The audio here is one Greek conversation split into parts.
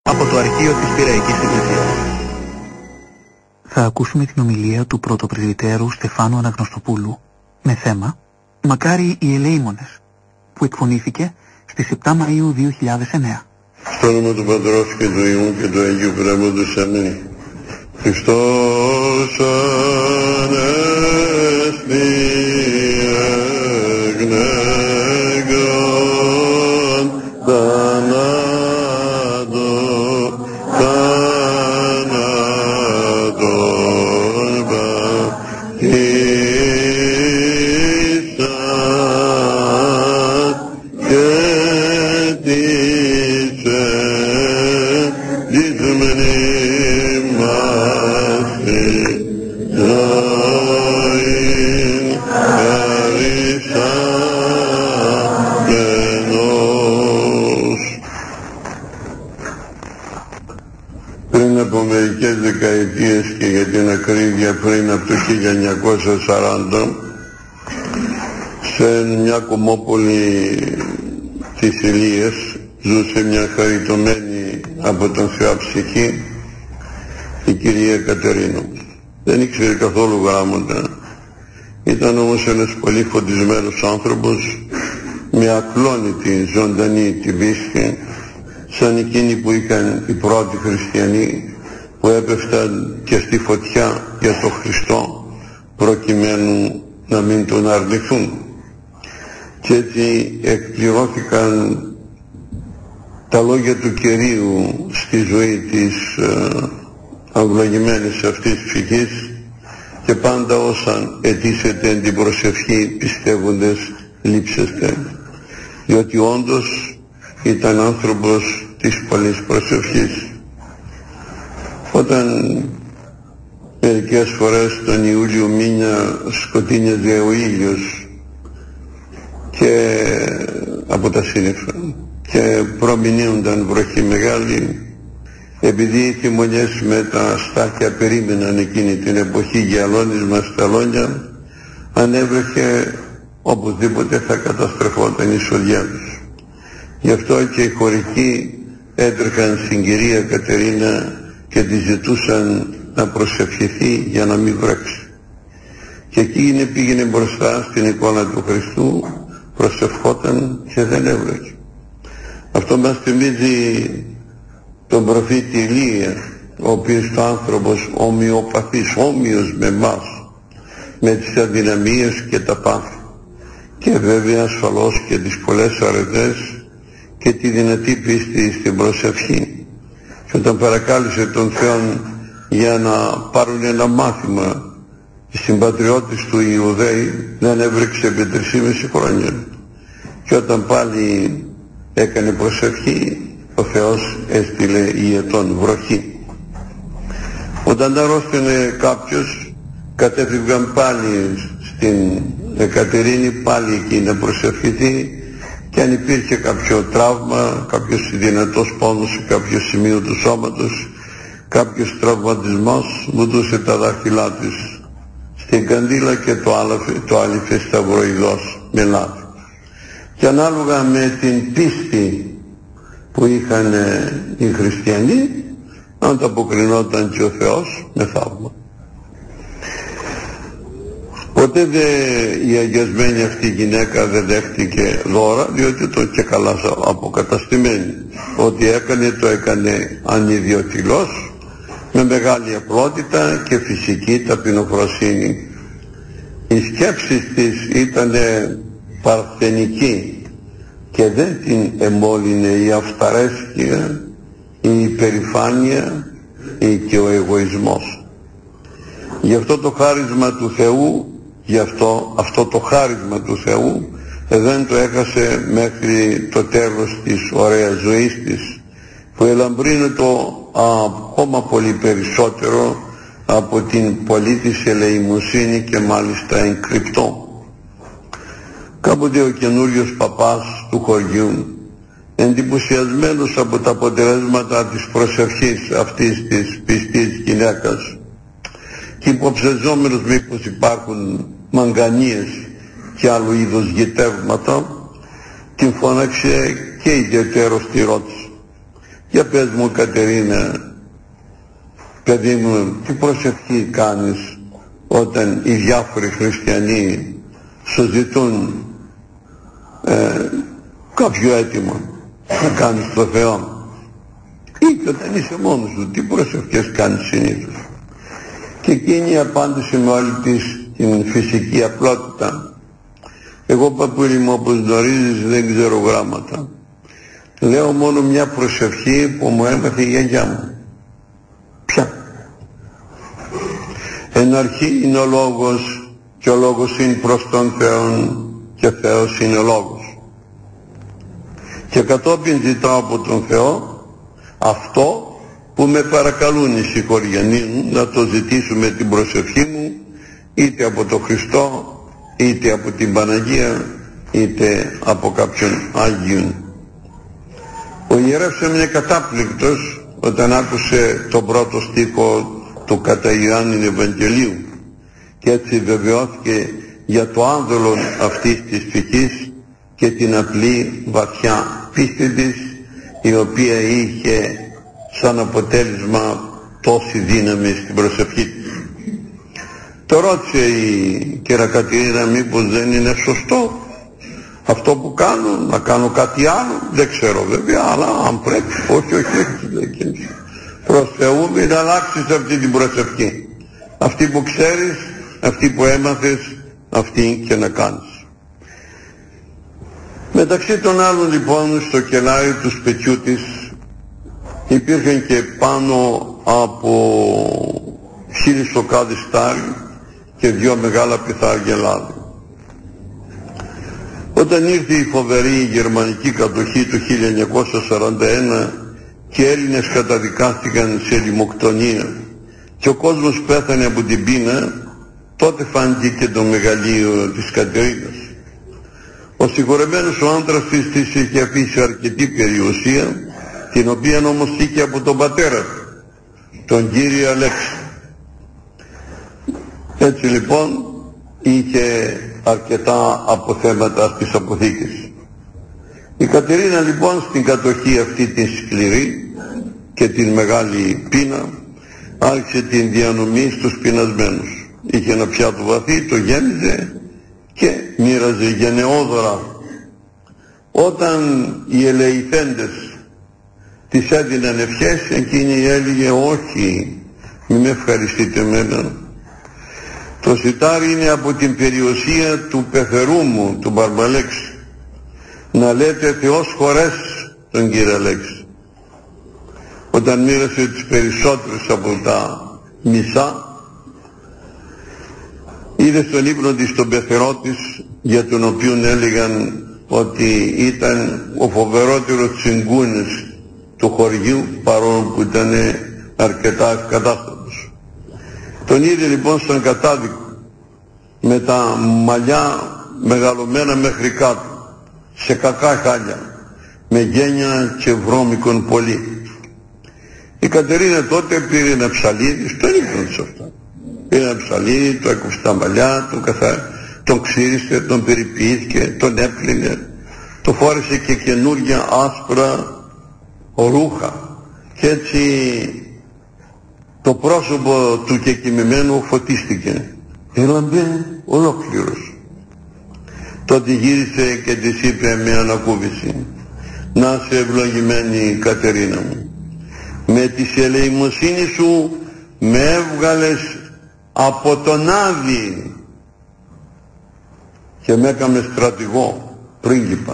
από το αρχείο της Πειραϊκής Εκκλησίας. Θα ακούσουμε την ομιλία του πρωτοπρεσβυτέρου Στεφάνου Αναγνωστοπούλου με θέμα «Μακάρι οι ελεήμονες», που εκφωνήθηκε στις 7 Μαΐου 2009. Στο όνομα του Πατρός και του Υιού και του Αγίου Πνεύματος. Αμήν. Χριστός Ανέστη εκ νεκρών θανάτων πατήσας και της δυσμενής μας ζωήν χαρισάμενος. Πριν από μερικές δεκαετίες και για την ακρίβεια πριν από το 1940, σε μια κομμόπολη της Ηλίας ζούσε μια χαριτωμένη από τον Θεό ψυχή, η κυρία Κατερίνου. Δεν ήξερε καθόλου γράμματα, ήταν όμως ένας πολύ φωτισμένος άνθρωπος με ακλόνητη ζωντανή τη βίσχη, σαν εκείνοι που είχαν οι πρώτοι χριστιανοί που έπεφταν και στη φωτιά για τον Χριστό προκειμένου να μην τον αρνηθούν. Και έτσι εκπληρώθηκαν τα λόγια του Κυρίου στη ζωή της αυλογημένης αυτής ψυχής, και πάντα όσαν αιτήσετε την προσευχή πιστεύοντες λείψεστε, διότι όντως ήταν άνθρωπος της πολλής προσευχής. Όταν μερικές φορές τον Ιούλιο μήνα σκοτίνιαζε ο ήλιος και από τα σύννεφα και προμηνύονταν βροχή μεγάλη, επειδή οι θυμονιές με τα στάχια περίμεναν εκείνη την εποχή για αλώνισμα στα λόνια, ανέβρεχε οπωσδήποτε θα καταστρεφόταν η σοδιά τους. Γι' αυτό και οι χωρικοί έτρεχαν στην κυρία Κατερίνα και τη ζητούσαν να προσευχηθεί για να μην βρέξει. Και εκείνη πήγαινε μπροστά στην εικόνα του Χριστού, προσευχόταν και δεν έβρεξε. Αυτό μας θυμίζει τον προφήτη Ηλία, ο οποίος ο άνθρωπος ομοιοπαθής, όμοιος με εμάς, με τις αδυναμίες και τα πάθη, και βέβαια ασφαλώς και τις πολλές αρετές και τη δυνατή πίστη στην προσευχή. Και όταν παρακάλεσε τον Θεό για να πάρουν ένα μάθημα οι συμπατριώτες του Ιουδαίοι, δεν έβρεξε επί 3,5 χρόνια. Και όταν πάλι έκανε προσευχή, ο Θεός έστειλε ιετών βροχή. Όταν αρρώστηνε κάποιος, κατέφυγαν πάλι στην Εκατερίνη, πάλι εκεί να προσευχηθεί, και αν υπήρχε κάποιο τραύμα, κάποιος δυνατός πόνος σε κάποιο σημείο του σώματος, κάποιος τραυματισμός, βουτούσε τα δάχτυλά της στην καντήλα και το άλυφε σταυροειδώς με λάδι. Και ανάλογα με την πίστη που είχαν οι χριστιανοί, ανταποκρινόταν και ο Θεός με θαύμα. Ποτέ η αγιασμένη αυτή γυναίκα δεν δέχτηκε δώρα, διότι το και καλά αποκαταστημένη. Ό,τι έκανε το έκανε ανιδιοτιλώς, με μεγάλη απλότητα και φυσική ταπεινοφροσύνη. Η σκέψη της ήταν παρθενική και δεν την εμόλυνε η αυταρέσκεια, η υπερηφάνεια ή και ο εγωισμός. Γι' αυτό το χάρισμα του Θεού, αυτό το χάρισμα του Θεού δεν το έχασε μέχρι το τέλος της ωραίας ζωής της, που ελαμπρύνεται ακόμα πολύ περισσότερο από την πολλή της ελεημοσύνη και μάλιστα εγκρυπτό. Κάποτε ο καινούριος παπάς του χωριού, εντυπωσιασμένος από τα αποτελέσματα της προσευχής αυτής της πιστής γυναίκας και υποψεζόμενος μήπως υπάρχουν μαγκανίες και άλλου είδους γητεύματα, την φώναξε και ιδιαιτέρως τη ρώτησε: Για πες μου, Κατερίνα, παιδί μου, τι προσευχή κάνεις όταν οι διάφοροι χριστιανοί σου ζητούν κάποιο αίτημα να κάνεις στο Θεό, ή όταν είσαι μόνος σου, τι προσευχές κάνεις συνήθως? Και εκείνη απάντησε με όλη της την φυσική απλότητα: εγώ, παππούλη μου, όπως γνωρίζεις, δεν ξέρω γράμματα. Λέω μόνο μια προσευχή που μου έμαθε η γιαγιά μου. Ποια? Εν αρχή είναι ο Λόγος, και ο Λόγος είναι προς τον Θεόν, και Θεός είναι ο Λόγος. Και κατόπιν ζητάω από τον Θεό αυτό που με παρακαλούν οι συγχωριανοί μου να το ζητήσουμε την προσευχή μου, είτε από τον Χριστό, είτε από την Παναγία, είτε από κάποιον Άγιον. Ο ιερεύς έμεινε κατάπληκτος όταν άκουσε τον πρώτο στίχο του κατά Ιωάννην Ευαγγελίου, και έτσι βεβαιώθηκε για το άνδολο αυτής της ψυχής και την απλή βαθιά πίστη της, η οποία είχε σαν αποτέλεσμα τόση δύναμη στην προσευχή της. Το ρώτησε η κυρία Κατερίνα, μήπως δεν είναι σωστό αυτό που κάνω, να κάνω κάτι άλλο? Δεν ξέρω βέβαια, αλλά αν πρέπει. Όχι, προς Θεού μην αλλάξεις αυτή την προσευχή. Αυτή που ξέρεις, αυτή που έμαθες, αυτή και να κάνεις. Μεταξύ των άλλων λοιπόν, στο κελάρι του σπιτιού της υπήρχαν και πάνω από 1000 σοκάδες στάρι και 2 μεγάλα πιθάρια λάδι. Όταν ήρθε η φοβερή γερμανική κατοχή του 1941 και οι Έλληνες καταδικάστηκαν σε λιμοκτονία και ο κόσμος πέθανε από την πείνα, τότε φάνηκε και το μεγαλείο της Κατερίνας. Ο συγχωρεμένος ο άντρας της είχε αφήσει αρκετή περιουσία, την οποία όμως είχε από τον πατέρα του, τον κύριο Αλέξη. Έτσι λοιπόν είχε αρκετά αποθέματα στις αποθήκες. Η Κατερίνα λοιπόν στην κατοχή αυτή την σκληρή και την μεγάλη πείνα άρχισε την διανομή στους πεινασμένους. Είχε ένα πιάτο βαθύ, το γέμιζε και μοίραζε γενναιόδωρα. Όταν οι ελεηθέντες της έδιναν ευχές, εκείνη έλεγε όχι, μην με ευχαριστείτε εμένα. Το σιτάρι είναι από την περιουσία του πεθερού μου, του Μπαρμπαλέξη. Να λέτε Θεός χωρέσει τον κύριο Αλέξη. Όταν μοίρασε τις περισσότερες από τα μισά, είδε στον ύπνο της τον πεθερό της, για τον οποίον έλεγαν ότι ήταν ο φοβερότερος τσιγκούνης του χωριού, παρόλο που ήταν αρκετά ευκατάστατος. Τον είδε λοιπόν στον κατάδικο με τα μαλλιά μεγαλωμένα μέχρι κάτω, σε κακά χάλια, με γένια και βρώμικον πολύ. Η Κατερίνα τότε πήρε ένα ψαλίδι, στον ύπνο της αυτά. Πήρε ένα ψαλίδι, το έκοψε τα μαλλιά, τον ξύρισε, τον περιποιήθηκε, τον έπλυνε, το φόρεσε και καινούργια άσπρα ρούχα, και έτσι το πρόσωπο του κεκοιμημένου φωτίστηκε, έλαμπε ολόκληρος. Τότε γύρισε και της είπε με ανακούφιση, να σε ευλογημένη Κατερίνα μου, με τη ελεημοσύνη σου με έβγαλες από τον Άδη και με έκαμε στρατηγό, πρίγκιπα.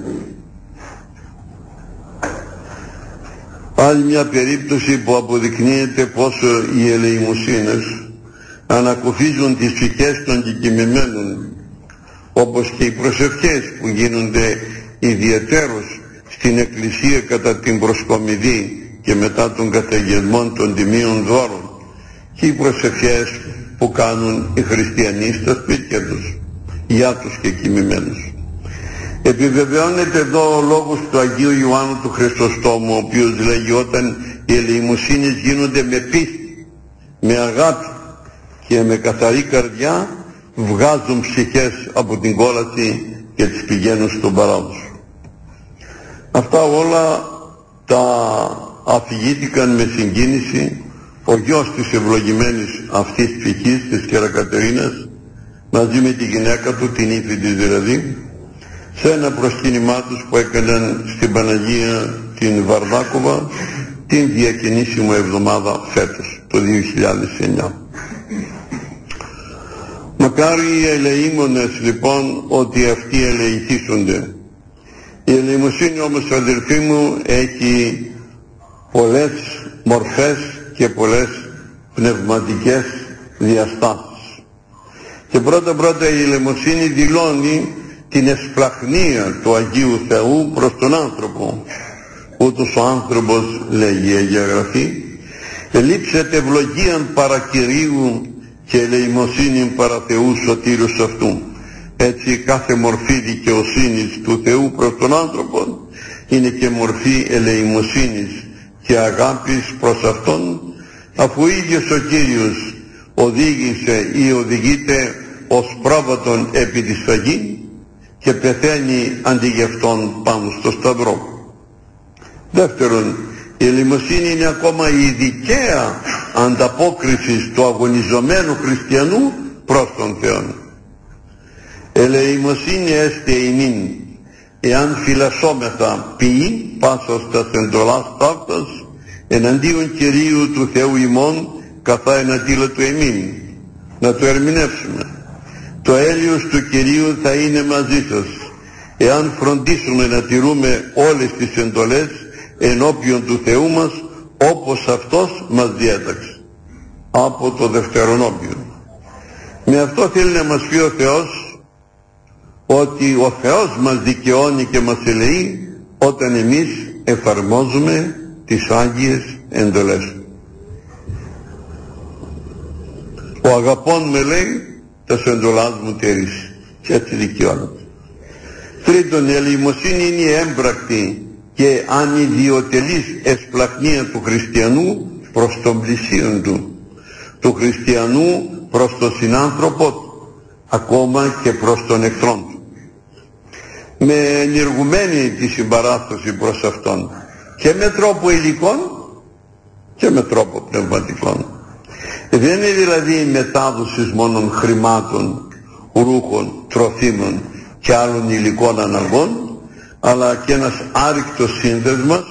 Άλλη μια περίπτωση που αποδεικνύεται πόσο οι ελεημοσύνες ανακουφίζουν τις ψυχές των κεκοιμημένων, όπως και οι προσευχές που γίνονται ιδιαιτέρως στην Εκκλησία κατά την προσκομιδή και μετά τον καταγγελμό των τιμίων δώρων, και οι προσευχές που κάνουν οι χριστιανοί στα σπίτια τους για τους κεκοιμημένους. Επιβεβαιώνεται εδώ ο λόγος του Αγίου Ιωάννου του Χριστοστόμου, ο οποίος λέγει όταν οι ελεημοσύνες γίνονται με πίστη, με αγάπη και με καθαρή καρδιά, βγάζουν ψυχές από την κόλαση και τις πηγαίνουν στον παράδοσο. Αυτά όλα τα αφηγήθηκαν με συγκίνηση ο γιος της ευλογημένης αυτής ψυχής, της Κερακατερίνας, μαζί με τη γυναίκα του, την ύφη της δηλαδή, σε ένα προσκύνημά τους που έκαναν στην Παναγία την Βαρδάκοβα την διακαινήσιμο εβδομάδα φέτος, το 2009. Μακάρι οι ελεήμονες λοιπόν ότι αυτοί ελεηθήσονται. Η ελεημοσύνη όμως, αδελφοί μου, έχει πολλές μορφές και πολλές πνευματικές διαστάσεις. Και πρώτα η ελεημοσύνη δηλώνει την εσπλαχνία του Αγίου Θεού προς τον άνθρωπο. Ούτως ο άνθρωπος, λέγει η Αγία Γραφή, ελείψεται ευλογίαν παρά Κυρίου και ελεημοσύνην παρά Θεού σωτήρους αυτού. Έτσι κάθε μορφή δικαιοσύνης του Θεού προς τον άνθρωπο είναι και μορφή ελεημοσύνης και αγάπης προς Αυτόν, αφού ίδιος ο Κύριος οδήγησε ή οδηγείται ως πρόβατον επί της φαγή και πεθαίνει αντί γι' αυτόν πάνω στο σταυρό. Δεύτερον, η ελεημοσύνη είναι ακόμα η δικαία ανταπόκριση του αγωνιζομένου χριστιανού προς τον Θεό. Ελεημοσύνη έστε ημίν, εάν φυλασσόμεθα ποιή πάσας τας εντολάς ταύτας εναντίον Κυρίου του Θεού ημών καθά εναντίλα του εμήν. Να το ερμηνεύσουμε. Το έλεος του Κυρίου θα είναι μαζί σας, εάν φροντίσουμε να τηρούμε όλες τις εντολές ενώπιον του Θεού μας, όπως Αυτός μας διέταξε. Από το Δευτερονόμιο. Με αυτό θέλει να μας πει ο Θεός ότι ο Θεός μας δικαιώνει και μας ελεεί όταν εμείς εφαρμόζουμε τις Άγιες εντολές. Ο αγαπών με λέει, τας εντολάς μου τηρήσει, και έτσι δικαιώνεται. Τρίτον, η ελεημοσύνη είναι η έμπρακτη και ανιδιοτελής εσπλαχνία του χριστιανού προς τον πλησίον του χριστιανού προς τον συνάνθρωπό του, ακόμα και προς τον εχθρόν του, με ενεργουμένη τη συμπαράσταση προς αυτόν και με τρόπο υλικών και με τρόπο πνευματικών. Δεν είναι δηλαδή η μετάδοση μόνον χρημάτων, ρούχων, τροφίμων και άλλων υλικών αναγκών, αλλά και ένας άρρηκτος σύνδεσμος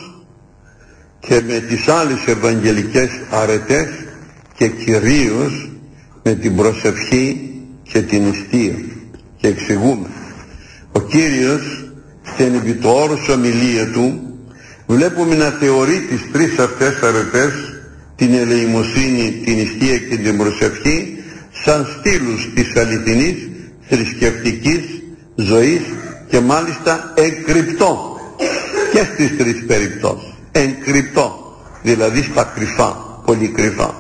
και με τις άλλες ευαγγελικές αρετές και κυρίως με την προσευχή και την νηστεία. Και εξηγούμε, ο Κύριος στην επί το όρος ομιλία του βλέπουμε να θεωρεί τις τρεις αυτές αρετές, την ελεημοσύνη, την νηστεία και την προσευχή, σαν στήλους της αληθινής θρησκευτικής ζωής και μάλιστα εγκρυπτό και στις τρεις περιπτώσεις. Εγκρυπτό, δηλαδή στα κρυφά, πολύ κρυφά.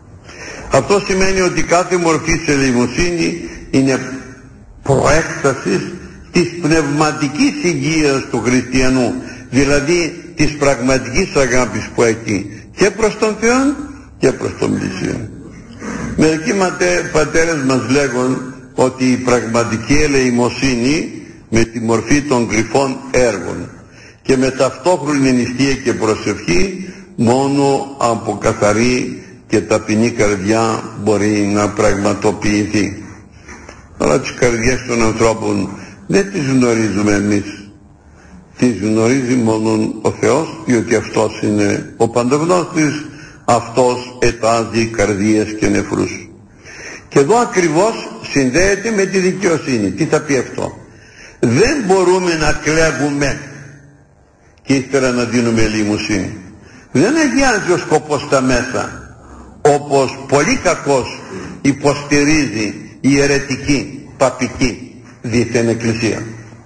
Αυτό σημαίνει ότι κάθε μορφή ελεημοσύνη είναι προέκτασης της πνευματικής υγείας του χριστιανού, δηλαδή της πραγματικής αγάπης που έχει και προς τον Θεό και προς τον πλησίον. Μερικοί πατέρες μας λέγουν ότι η πραγματική ελεημοσύνη με τη μορφή των κρυφών έργων και με ταυτόχρονη νηστεία και προσευχή μόνο από καθαρή και ταπεινή καρδιά μπορεί να πραγματοποιηθεί. Αλλά τις καρδιές των ανθρώπων δεν τις γνωρίζουμε εμείς. Τις γνωρίζει μόνο ο Θεός, διότι Αυτός είναι ο παντογνώστης, Αυτός ετάζει καρδίες και νεφρούς. Και εδώ ακριβώς συνδέεται με τη δικαιοσύνη. Τι θα πει αυτό? Δεν μπορούμε να κλέβουμε και ύστερα να δίνουμε ελεημοσύνη. Δεν αγιάζει ο σκοπός στα μέσα, όπως πολύ κακώς υποστηρίζει η αιρετική, παπική δίθεν εκκλησία.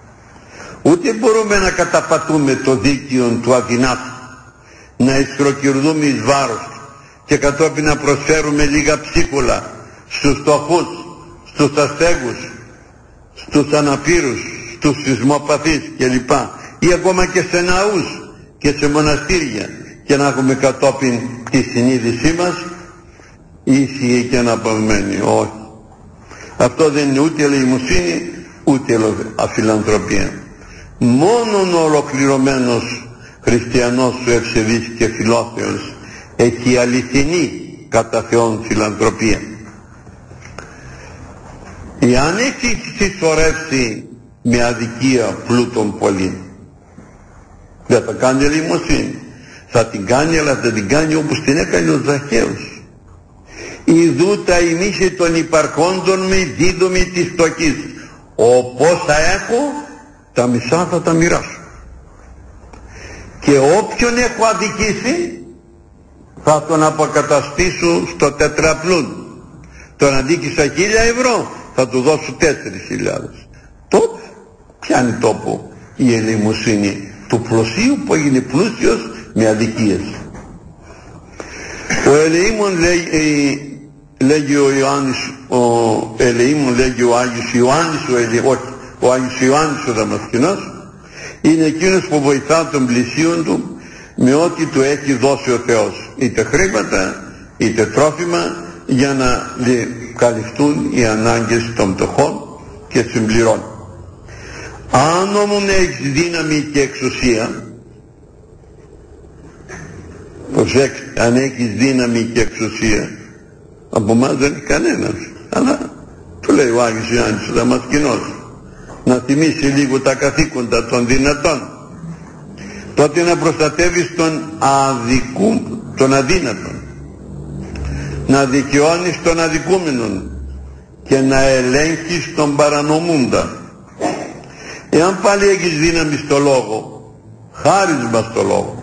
Ούτε μπορούμε να καταπατούμε το δίκαιο του αδυνάτου, να ισχροκυρδούμε εις βάρος και κατόπιν να προσφέρουμε λίγα ψίχουλα στους φτωχούς, στους αστέγους, στους αναπήρους, στους σεισμοπαθείς κλπ. Ή ακόμα και σε ναούς και σε μοναστήρια, και να έχουμε κατόπιν τη συνείδησή μας ήσυχη και αναπαυμένη. Όχι. Αυτό δεν είναι ούτε ελεημοσύνη ούτε αφιλανθρωπία. Μόνον ο ολοκληρωμένος χριστιανός σου ευσεβής και φιλόθεος, έχει αληθινή κατά Θεόν φιλανθρωπία. Εάν έχει συσσωρεύσει με αδικία πλούτον πολύ, δεν θα κάνει ελεημοσύνη. Θα την κάνει, αλλά θα την κάνει όπως την έκανε ο Ζαχαίος. Ιδού τα ημίσε των υπαρχόντων με δίδομη της φτωχής. Όπως θα έχω, τα μισά θα τα μοιράσω. Και όποιον έχω αδικήσει, θα τον αποκαταστήσω στο τετραπλούν. Τον αδίκησα 1.000 ευρώ, θα του δώσω 4.000. Τότε πιάνει τόπο η ελεημοσύνη του πλουσίου που έγινε πλούσιος με αδικίες. Ο ελεήμων λέγει ο Ιωάννης, ο ελεήμων λέγει ο Άγιος Ιωάννης, ο Άγιος Ιωάννης ο Δαμασκηνός, είναι εκείνος που βοηθά τον πλησίον του με ό,τι του έχει δώσει ο Θεός, είτε χρήματα είτε τρόφιμα, για να καλυφθούν οι ανάγκες των πτωχών και συμπληρώνει. Αν όμως έχεις δύναμη και εξουσία, προσέξτε, αν έχεις δύναμη και εξουσία, από εμάς δεν έχει κανένας, αλλά του λέει ο Άγιος Ιωάννης ο Δαμασκηνός, να θυμίσει λίγο τα καθήκοντα των δυνατών, τότε να προστατεύεις τον αδύνατον, να δικαιώνεις τον αδικούμενον και να ελέγχεις τον παρανομούντα. Εάν πάλι έχεις δύναμη στο λόγο, χάρισμα στο λόγο,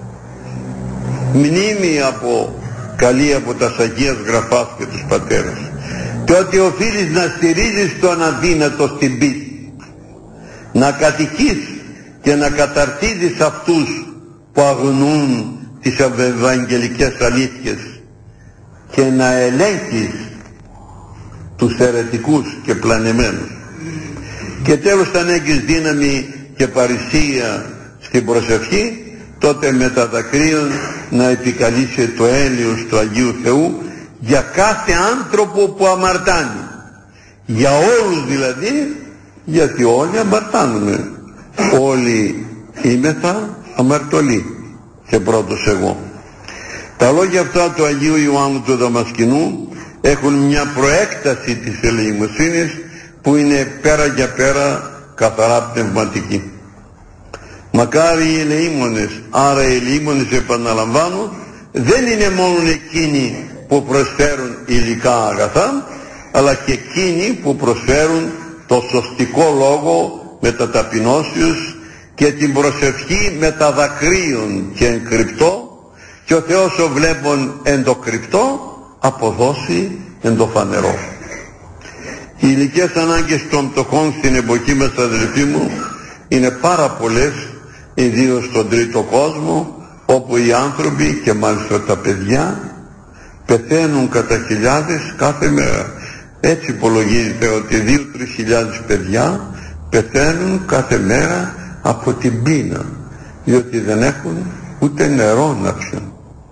μνήμη καλή από τα Αγίας Γραφάς και τους πατέρες, τότε οφείλεις να στηρίζεις τον αδύνατο στην πίστη, να κατοικείς και να καταρτίζεις αυτούς που αγνοούν τις ευαγγελικές αλήθειες και να ελέγχεις τους αιρετικούς και πλανεμένους. Και τέλος, αν έχεις δύναμη και παρησία στην προσευχή, τότε με τα δακρύων να επικαλείσαι το έλεος του Αγίου Θεού για κάθε άνθρωπο που αμαρτάνει, για όλους δηλαδή, γιατί όλοι αμαρτάνουμε, όλοι είμεθα αμαρτωλοί και πρώτος εγώ. Τα λόγια αυτά του Αγίου Ιωάννου του Δαμασκηνού έχουν μια προέκταση της ελεημοσύνης που είναι πέρα για πέρα καθαρά πνευματική. Μακάρι οι ελεήμονες, άρα οι ελεήμονες, επαναλαμβάνω, δεν είναι μόνο εκείνοι που προσφέρουν υλικά αγαθά, αλλά και εκείνοι που προσφέρουν το σωστικό λόγο με τα ταπεινώσεως και την προσευχή με τα δακρύων και εν κρυπτό, και ο Θεός ο βλέπων εν το κρυπτό αποδώσει εν το φανερό. Οι υλικές ανάγκες των πτωχών στην εποχή μας, αδελφοί μου, είναι πάρα πολλές, ιδίως στον τρίτο κόσμο, όπου οι άνθρωποι και μάλιστα τα παιδιά πεθαίνουν κατά χιλιάδες κάθε μέρα. Έτσι υπολογίζεται ότι 2-3 χιλιάδες παιδιά πεθαίνουν κάθε μέρα από την πείνα, διότι δεν έχουν ούτε νερό να πιούν.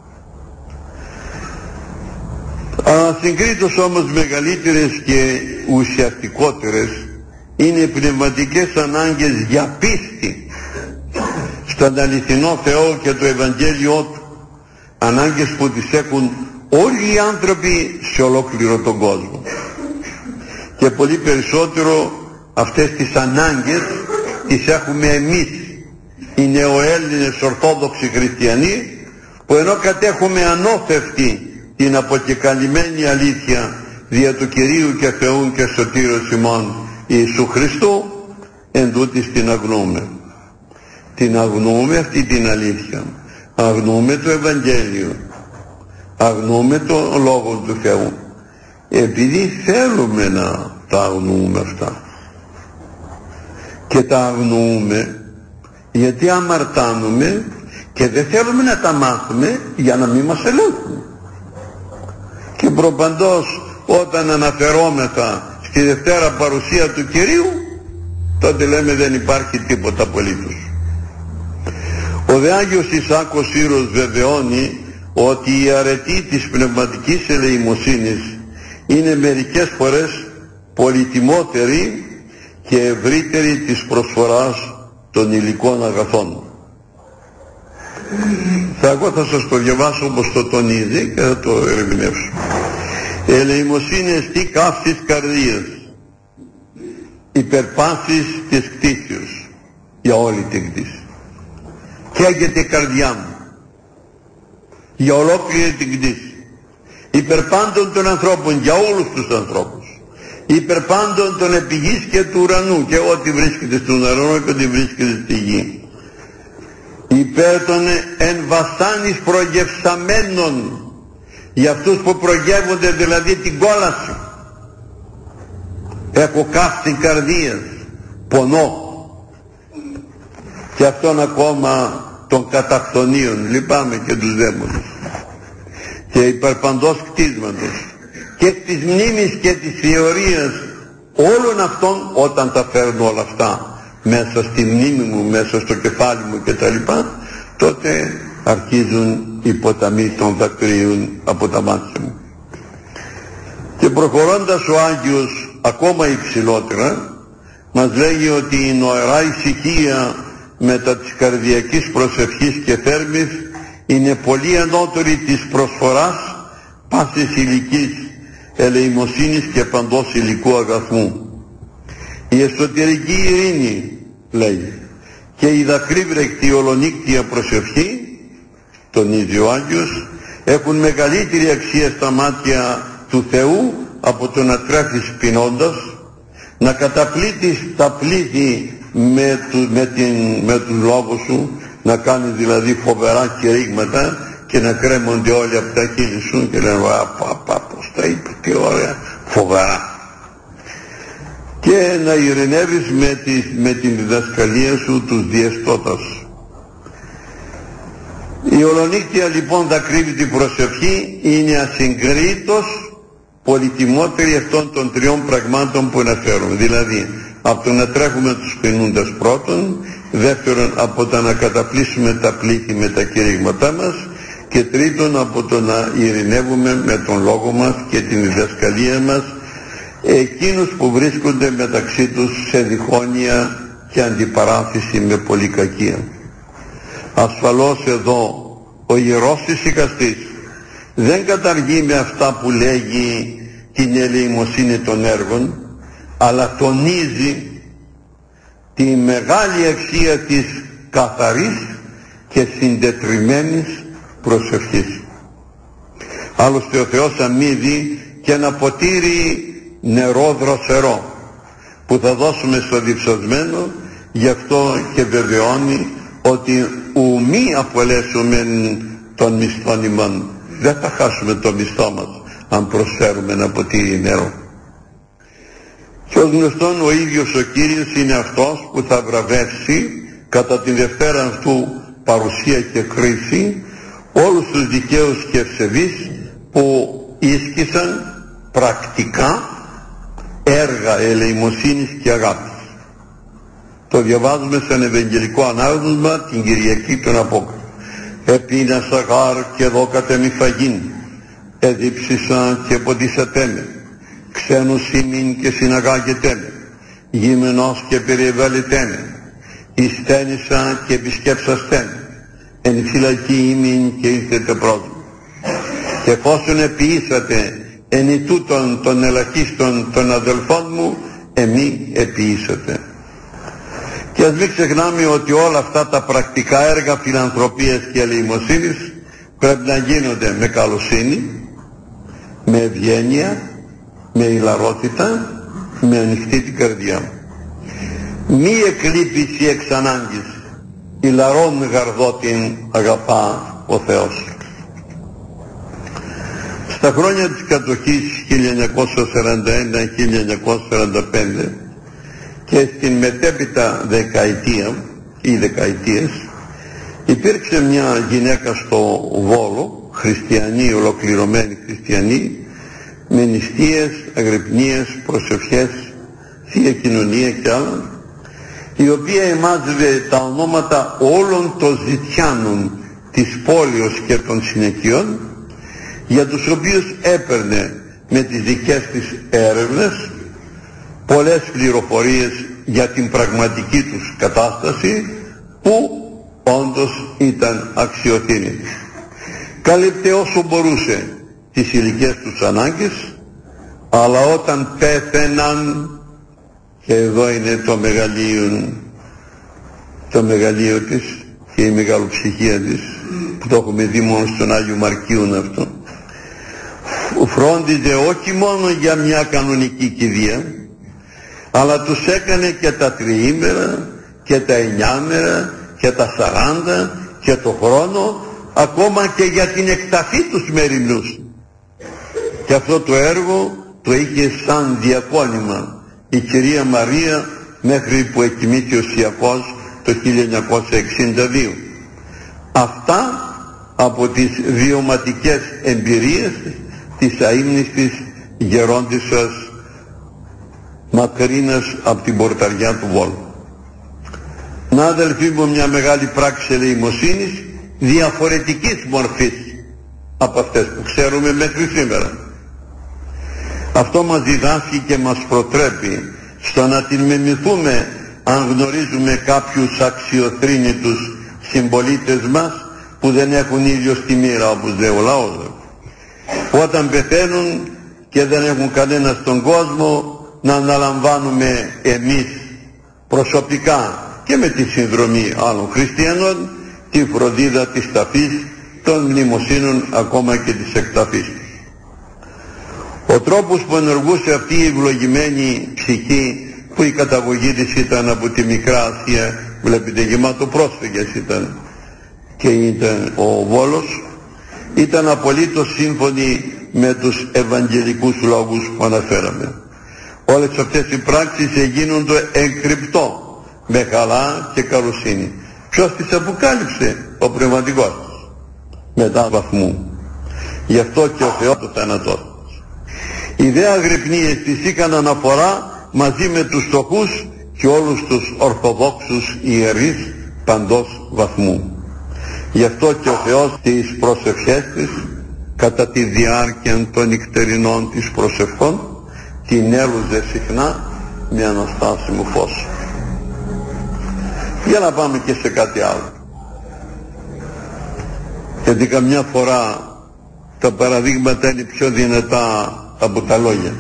Ασυγκρίτως όμως μεγαλύτερες και ουσιαστικότερες είναι οι πνευματικές ανάγκες για πίστη στον αληθινό Θεό και το Ευαγγέλιό Του, ανάγκες που τις έχουν όλοι οι άνθρωποι σε ολόκληρο τον κόσμο, και πολύ περισσότερο αυτές τις ανάγκες τις έχουμε εμείς οι νεοέλληνες Ορθόδοξοι Χριστιανοί, που ενώ κατέχουμε ανώθευτη την αποκεκαλυμμένη αλήθεια δια του Κυρίου και Θεού και Σωτήρος ημών Ιησού Χριστού, εν τούτοις την αγνοούμε. Την αγνοούμε αυτή την αλήθεια, αγνοούμε το Ευαγγέλιο, αγνοούμε το Λόγο του Θεού, επειδή θέλουμε να τα αγνοούμε αυτά. Και τα αγνοούμε γιατί αμαρτάνουμε και δεν θέλουμε να τα μάθουμε για να μην μας ελέγχουν. Και προπαντός όταν αναφερόμεθα στη Δευτέρα Παρουσία του Κυρίου, τότε λέμε δεν υπάρχει τίποτα απολύτως. Ο δε Άγιος Ισάκος Σύρος βεβαιώνει ότι η αρετή της πνευματικής ελεημοσύνης είναι μερικές φορές πολυτιμότερη και ευρύτερη της προσφοράς των υλικών αγαθών. Εγώ θα σας το διαβάσω όπως το τονίζει και θα το ερμηνεύσω. Ελεημοσύνη εστί καύσης καρδίας, υπερπάσης της κτήσεως, για όλη την κτήση. Καίγεται η καρδιά μου για ολόκληρη την κτήση, υπερπάντων των ανθρώπων, για όλους τους ανθρώπους, υπερπάντων των επιγής και του ουρανού, και ό,τι βρίσκεται στον ουρανό και ό,τι βρίσκεται στη γη, υπέρ των εν βασάνης προγευσαμένων, για αυτούς που προγεύονται, δηλαδή την κόλαση. Έχω καύση καρδίας, πονώ, και αυτόν ακόμα των καταφθονίων, λυπάμαι και τους δαίμονες, και υπερπαντός κτίσματος και της μνήμης και της θεωρίας όλων αυτών, όταν τα φέρνω όλα αυτά μέσα στη μνήμη μου, μέσα στο κεφάλι μου κτλ., τότε αρχίζουν οι ποταμοί των δακρύων από τα μάτια μου. Και προχωρώντας ο Άγιος ακόμα υψηλότερα, μας λέγει ότι η νοερά ησυχία μετά της καρδιακής προσευχής και θέρμης είναι πολύ ανώτερη της προσφοράς πάσης ηλικής ελεημοσύνης και παντός υλικού αγαθμού. Η εσωτερική ειρήνη, λέει, και η δακρύβρεκτη ολονύκτια προσευχή, τονίζει ο Άγιος, έχουν μεγαλύτερη αξία στα μάτια του Θεού από το να τρέχεις πεινώντας, να καταπλήττεις τα πλήθη με τους λόγους σου, να κάνεις δηλαδή φοβερά κηρύγματα και να κρέμονται όλοι από τα χείλη σου και λένε πως τα είπε, τι ωραία, φοβερά. Και να ειρηνεύεις με την διδασκαλία σου τους διεστώτας. Η ολονύκτια λοιπόν δακρύβητη προσευχή είναι ασυγκρίτως πολυτιμότερη αυτών των τριών πραγμάτων που αναφέρουμε. Δηλαδή από το να τρέχουμε τους πεινούντας πρώτον, δεύτερον από το να καταπλήσουμε τα πλήθη με τα κηρύγματά μας, και τρίτον από το να ειρηνεύουμε με τον λόγο μας και την διδασκαλία μας εκείνους που βρίσκονται μεταξύ τους σε διχόνοια και αντιπαράθεση με πολυκακία. Ασφαλώς εδώ ο ιερός ησυχαστής δεν καταργεί με αυτά που λέγει την ελεημοσύνη των έργων, αλλά τονίζει τη μεγάλη αξία της καθαρής και συντετριμμένης προσευχής. Άλλωστε ο Θεός αμείβει και ένα ποτήρι νερό δροσερό που θα δώσουμε στο διψασμένο, γι' αυτό και βεβαιώνει ότι ου μη απολέσουμε τον μισθόν ημών. Δεν θα χάσουμε το μισθό μας αν προσφέρουμε ένα ποτήρι νερό. Και ως γνωστόν ο ίδιος ο Κύριος είναι αυτός που θα βραβεύσει κατά την δευτέρα αυτού παρουσία και κρίση όλους τους δικαίους και ευσεβείς που ίσκησαν πρακτικά έργα ελεημοσύνης και αγάπης. Το διαβάζουμε σαν Ευαγγελικό Ανάγνωσμα την Κυριακή των Απόκριφων. Επίνασα γάρ και δώκατε μη φαγήν, εδίψησα και ποτίσατε με, ξένους ημίν και συναγάγετε με, γημενός και περιεβάλλετε με, ειστένησα και επισκέψαστε με, εν φυλακή ημίν και ήρθετε προς μου. Και εφόσον επιήσατε εν ητούτων των ελαχίστων των αδελφών μου, εμεί επιήσατε. Και ας μην ξεχνάμε ότι όλα αυτά τα πρακτικά έργα φιλανθρωπίας και ελεημοσύνης πρέπει να γίνονται με καλοσύνη, με ευγένεια, με ηλαρότητα, με ανοιχτή την καρδιά. Μη εκλείπηση εξ ανάγκης, ηλαρών γαρδότην αγαπά ο Θεός. Στα χρόνια της κατοχής 1941-1945 και στην μετέπειτα δεκαετία ή δεκαετίες υπήρξε μια γυναίκα στο Βόλο, χριστιανή, ολοκληρωμένη χριστιανή, με νηστείες, αγρυπνίες, προσευχές, θεία κοινωνία και άλλα, η οποία εμάζευε τα ονόματα όλων των ζητιάνων της πόλεως και των συνοικιών, για τους οποίους έπαιρνε με τις δικές της έρευνες πολλές πληροφορίες για την πραγματική τους κατάσταση, που όντως ήταν αξιοθήνητη. Κάλυπτε όσο μπορούσε τις ηλικές τους ανάγκες, αλλά όταν πέθαιναν, και εδώ είναι το μεγαλείο της και η μεγαλοψυχία της, που το έχουμε δει μόνο στον Άγιο Μαρκίον αυτό, φρόντιζε όχι μόνο για μια κανονική κηδεία, αλλά τους έκανε και τα τριήμερα και τα 9 και τα 40 και το χρόνο, ακόμα και για την εκταφή τους μεριμνούς. Και αυτό το έργο το είχε σαν διακόνημα η κυρία Μαρία μέχρι που εκοιμήθη ο Σιακός το 1962. Αυτά από τις βιωματικές εμπειρίες της αείμνηστης γερόντισσας Μακρίνας από την πορταριά του Βόλου. Να, αδελφοί μου, μια μεγάλη πράξη ελεημοσύνης διαφορετικής μορφής από αυτές που ξέρουμε μέχρι σήμερα. Αυτό μας διδάσκει και μας προτρέπει στο να την μιμηθούμε αν γνωρίζουμε κάποιους αξιοθρήνητους συμπολίτες μας που δεν έχουν ήλιο στη μοίρα, όπως λέει ο λαός, που όταν πεθαίνουν και δεν έχουν κανένα στον κόσμο, να αναλαμβάνουμε εμείς προσωπικά και με τη συνδρομή άλλων χριστιανών τη φροντίδα της ταφής, των μνημοσύνων, ακόμα και της εκταφής. Ο τρόπος που ενεργούσε αυτή η ευλογημένη ψυχή, που η καταγωγή της ήταν από τη Μικρά Ασία, βλέπετε γεμάτο πρόσφυγες ήταν, και ήταν ο Βόλος, ήταν απολύτως σύμφωνη με τους ευαγγελικούς λόγους που αναφέραμε. Όλες αυτές οι πράξεις έγινονται εκκρυπτό, με χαλά και καλοσύνη. Ποιος τις αποκάλυψε? Ο πνευματικός, μετά βαθμού. Γι' αυτό και ο Θεός το θάνατό της. Οι δε αγρυπνίες της είχαν αναφορά μαζί με τους φτωχούς και όλους τους ορθοδόξους ιερείς παντός βαθμού. Γι' αυτό και ο Θεός τις προσευχές της κατά τη διάρκεια των νυχτερινών της προσευχών την έλουζε συχνά με αναστάσιμο φως. Για να πάμε και σε κάτι άλλο, γιατί καμιά φορά τα παραδείγματα είναι πιο δυνατά από τα λόγια.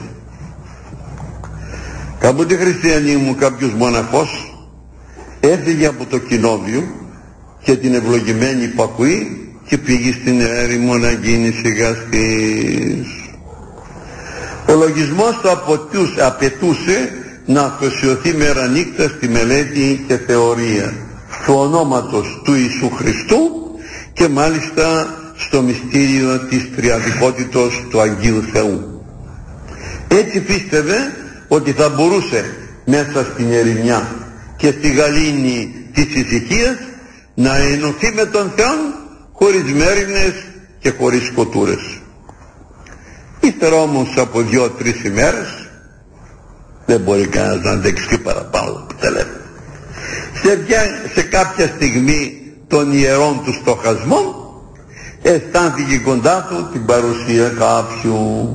Κάποτε, χριστιανοί μου, κάποιος μοναχός έφυγε από το κοινόβιο και την ευλογημένη υπακουή και πήγε στην έρημο να γίνει σιγαστής. Ο λογισμός του απαιτούσε να αφοσιωθεί μέρα νύχτα στη μελέτη και θεωρία του ονόματος του Ιησού Χριστού και μάλιστα στο μυστήριο της τριαδικότητος του Αγίου Θεού. Έτσι πίστευε ότι θα μπορούσε μέσα στην ερημιά και στη γαλήνη της ησυχίας να ενωθεί με τον Θεό χωρίς μέριμνες και χωρίς σκοτούρες. Ύστερα όμως από 2-3 ημέρες, δεν μπορεί κανένας να αντέξει παραπάνω που τα λέμε, σε κάποια στιγμή των ιερών του στοχασμών αισθάνθηκε κοντά του την παρουσία κάποιου.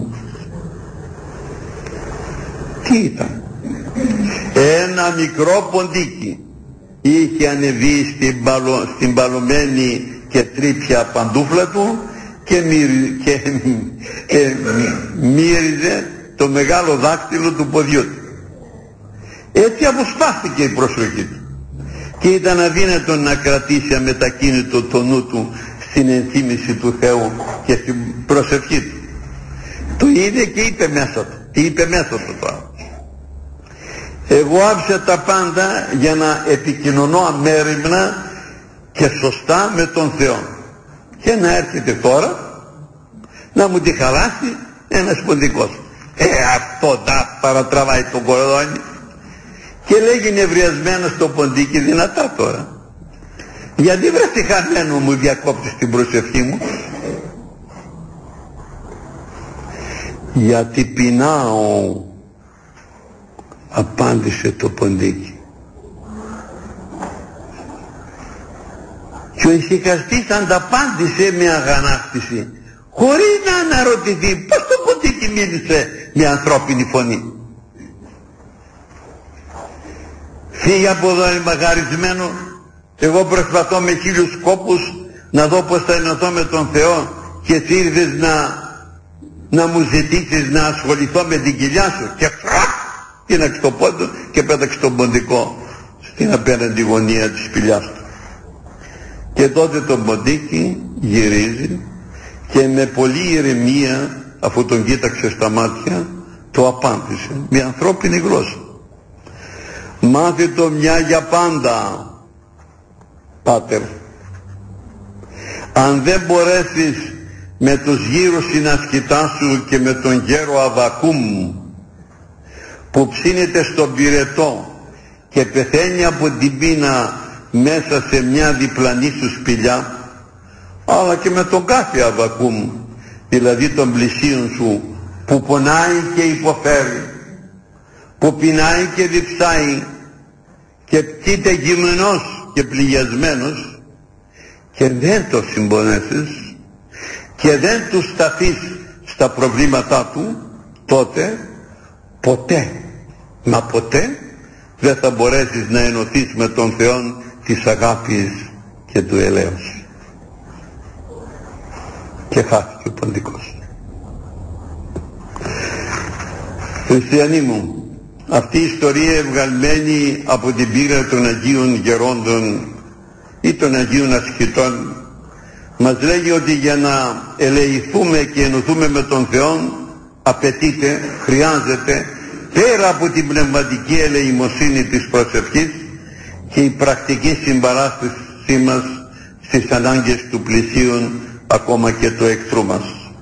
Τι ήταν? Ένα μικρό ποντίκι είχε ανεβεί στην παλωμένη και τρίπια παντούφλα του και μύριζε το μεγάλο δάκτυλο του ποδιού του. Έτσι αποσπάστηκε η προσοχή του και ήταν αδύνατο να κρατήσει αμετακίνητο το νου του στην ενθύμηση του Θεού και στην προσευχή του. Το είδε και είπε μέσα του τώρα: εγώ άφησα τα πάντα για να επικοινωνώ αμέριμνα και σωστά με τον Θεό, και να έρχεται τώρα να μου τη χαλάσει ένας ποντικός. Αυτό τα παρατραβάει τον κορδόνι. Και λέγει νευριασμένο στο ποντίκι δυνατά τώρα: γιατί βρε χαμένο μου διακόπτεις την προσευχή μου? Γιατί πεινάω, απάντησε το ποντίκι. Και ο ησυχαστής ανταπάντησε με αγανάκτηση, χωρίς να αναρωτηθεί πως το ποντίκι μίλησε με ανθρώπινη φωνή. Φύγε από εδώ, μαγαρισμένο, Εγώ προσπαθώ με 1000 σκόπους να δω πως θα ενωθώ με τον Θεό και εσύ ήρθες να μου ζητήσεις να ασχοληθώ με την κοιλιά σου. Και πίναξε το πόντο και πέταξε τον ποντικό στην απέναντι γωνία της σπηλιάς του. Και τότε το ποντίκι γυρίζει και με πολλή ηρεμία, αφού τον κοίταξε στα μάτια, το απάντησε με ανθρώπινη γλώσσα. Μάθε το μια για πάντα, πάτερ. Αν δεν μπορέσεις με τους γύρους συνασκητάς σου και με τον γέρο Αβακούμ που ψήνεται στον πυρετό και πεθαίνει από την πείνα μέσα σε μια διπλανή σου σπηλιά, αλλά και με τον κάθε Αβακούμ, δηλαδή των πλησίων σου, που πονάει και υποφέρει, που πεινάει και διψάει και πτείται γυμνός και πληγιασμένος, και δεν το συμπονέσεις και δεν του σταθείς στα προβλήματά του, τότε ποτέ, μα ποτέ δεν θα μπορέσεις να ενωθείς με τον Θεό της αγάπης και του ελέους. Και χάθηκε ο ποντικός. Χριστιανοί μου, αυτή η ιστορία ευγαλμένη από την πείρα των Αγίων Γερόντων ή των Αγίων Ασκητών μας λέγει ότι για να ελεηθούμε και ενωθούμε με τον Θεό απαιτείται, χρειάζεται, πέρα από την πνευματική ελεημοσύνη της προσευχής, και η πρακτική συμπαράστασή μας στις ανάγκες του πλησίον, ακόμα και του εχθρού μας.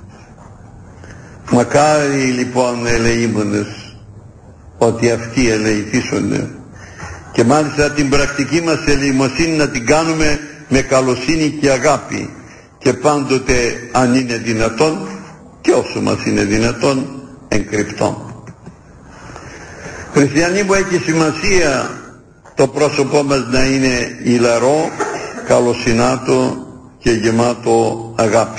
Μακάρι λοιπόν ελεήμονες ότι αυτοί ελεηθήσονται, και μάλιστα την πρακτική μας ελεημοσύνη να την κάνουμε με καλοσύνη και αγάπη, και πάντοτε, αν είναι δυνατόν και όσο μας είναι δυνατόν, εγκρυπτών. Χριστιανοί μου, έχει σημασία το πρόσωπό μας να είναι ηλαρό, καλοσυνάτο και γεμάτο αγάπη.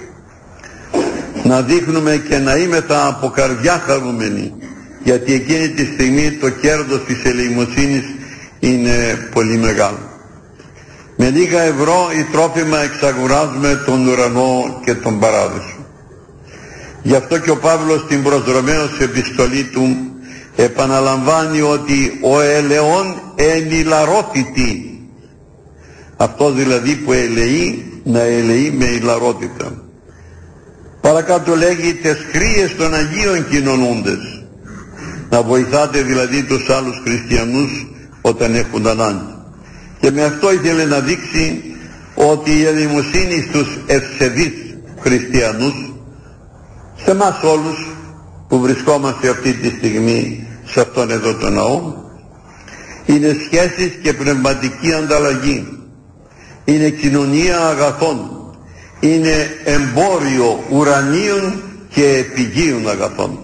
Να δείχνουμε και να είμεθα από καρδιά χαρούμενοι, γιατί εκείνη τη στιγμή το κέρδος της ελεημοσύνης είναι πολύ μεγάλο. Με λίγα ευρώ ή τρόφιμα εξαγοράζουμε τον ουρανό και τον παράδεισο. Γι' αυτό και ο Παύλος στην προς Ρωμαίους επιστολή του επαναλαμβάνει ότι ο ελεών εν ηλαρότητη, αυτό δηλαδή που ελεεί, να ελεεί με ηλαρότητα. Παρακάτω λέγει τες χρείες των Αγίων κοινωνούντες, να βοηθάτε δηλαδή τους άλλους χριστιανούς όταν έχουν ανάγκη. Και με αυτό ήθελε να δείξει ότι η ελεημοσύνη στους ευσεβείς χριστιανούς, σε εμάς όλους που βρισκόμαστε αυτή τη στιγμή σε αυτόν εδώ τον ναό, είναι σχέσεις και πνευματική ανταλλαγή, είναι κοινωνία αγαθών, είναι εμπόριο ουρανίων και επιγείων αγαθών.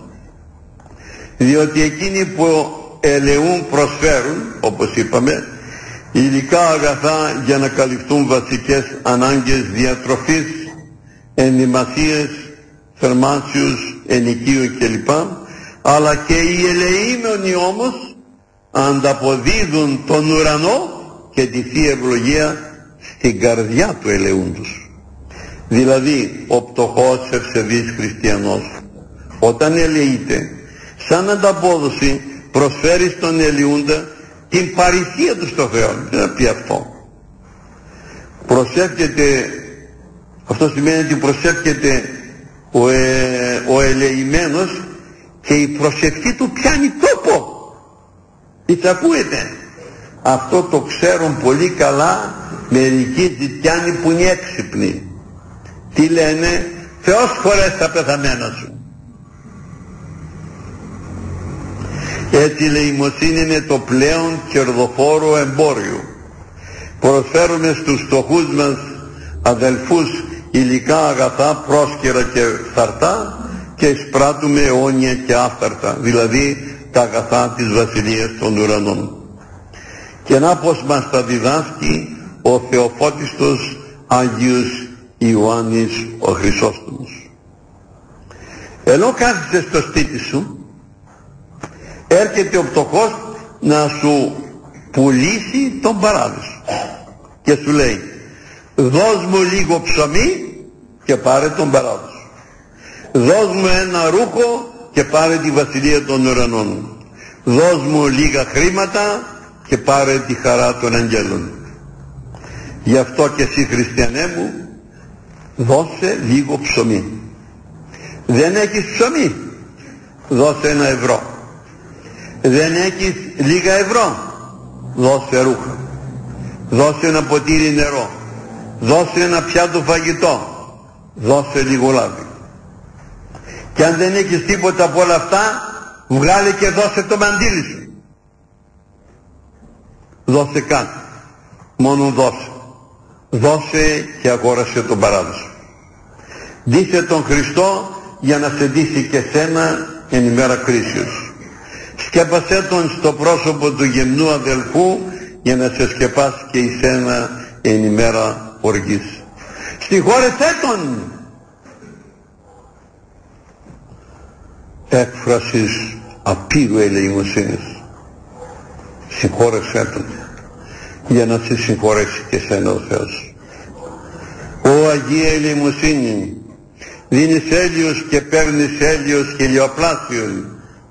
Διότι εκείνοι που ελεούν προσφέρουν, όπως είπαμε, υλικά αγαθά για να καλυφθούν βασικές ανάγκες διατροφής, ενδυμασίες, θερμάσιους, ενοικίου κλπ. Αλλά και οι ελεήμενοι όμως ανταποδίδουν τον ουρανό και τη Θεία Ευλογία στην καρδιά του ελεούντος. Δηλαδή ο πτωχός ευσεβής χριστιανός, όταν ελεείται, σαν ανταπόδοση προσφέρει στον ελεούντα την παρησία του στο Θεό. Τι να πει αυτό? Προσεύχεται, αυτό σημαίνει ότι προσεύχεται ο ελεημένος και η προσευχή του πιάνει τόπο. Εισακούεται. Αυτό το ξέρουν πολύ καλά μερικοί ζητιάνοι που είναι έξυπνοι. Τι λένε? Θεός χωρές τα πεθαμένα σου. Έτσι η ελεημοσύνη είναι το πλέον κερδοφόρο εμπόριο. Προσφέρουμε στους φτωχούς μας αδελφούς υλικά αγαθά, πρόσκαιρα και φθαρτά, και εισπράττουμε αιώνια και άφθαρτα, δηλαδή τα αγαθά της Βασιλείας των Ουρανών. Και να πως μας τα διδάσκει ο Θεοφώτιστος Άγιος Ιωάννης ο Χρυσόστομος. Ενώ κάθεσαι στο σπίτι σου, έρχεται ο πτωχός να σου πουλήσει τον παράδεισο. και σου λέει, δώσ' μου λίγο ψωμί και πάρε τον παράδο σου. Δώσ' μου ένα ρούχο και πάρε τη βασιλεία των ουρανών. Δώσ' μου λίγα χρήματα και πάρε τη χαρά των αγγέλων. Γι' αυτό και εσύ, χριστιανέ μου, δώσε λίγο ψωμί. Δεν έχεις ψωμί, δώσε 1 ευρώ. Δεν έχεις λίγα ευρώ, δώσε ρούχα. Δώσε ένα ποτήρι νερό. Δώσε ένα πιάτο φαγητό. Δώσε λίγο λάδι. Και αν δεν έχεις τίποτα από όλα αυτά, βγάλε και δώσε το μαντίλι σου. Δώσε κάτι. Μόνο δώσε. Δώσε και αγόρασε τον παράδοσο. Ντύσε τον Χριστό για να σε ντύσει και σένα εν ημέρα κρίσεως. Σκέπασέ τον στο πρόσωπο του γυμνού αδελφού για να σε σκεπάσει και εσένα εν ημέρα οργής. Συγχώρεσέ τον. Έκφρασης απείρου ελεημοσύνης. Συγχώρεσέ τον για να σε συγχωρέσει και σένα ο Θεός. Ω Αγία ελεημοσύνη, δίνεις έλειος και παίρνεις έλειος χιλιοπλάσιον,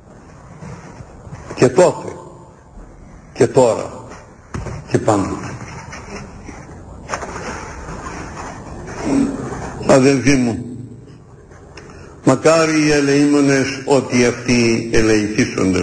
και τότε και τώρα και πάντοτε. Αδελφοί μου, μακάρι οι ελεήμονες ότι αυτοί ελεηθήσονται.